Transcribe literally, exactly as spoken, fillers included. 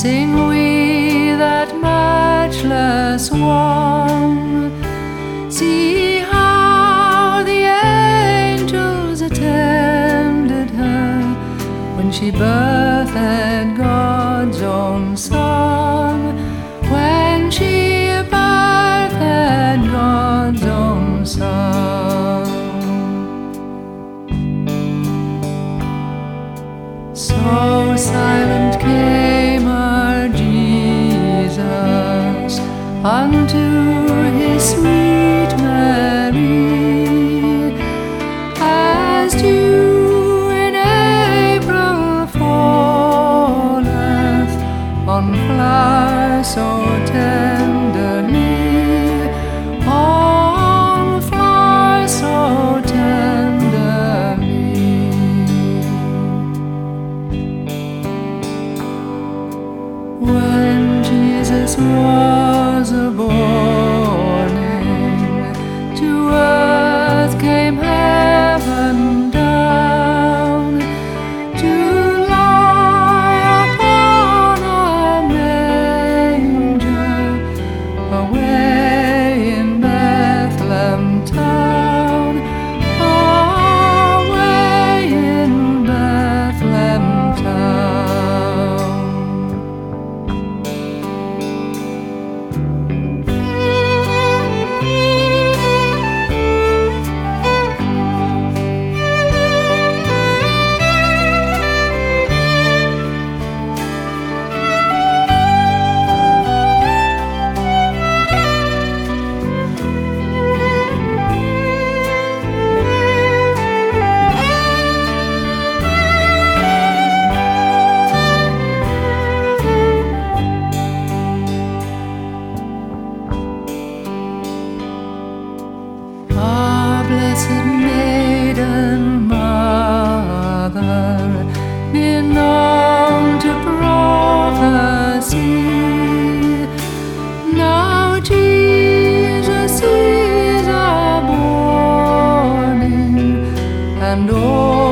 sing we that matchless one. See how the angels attended her when she birthed God's own Son. When she birthed God's own Son. So silent came our Jesus unto his sweet Mary, as dew in April falleth on flowers so tenderly, on flowers so tenderly. When Jesus was a-borning, to earth came heaven down, to lie upon a manger, away in Bethlehem town, away in Bethlehem town. Blessed Maiden Mother, known to prophecy, now Jesus is a-borning, and all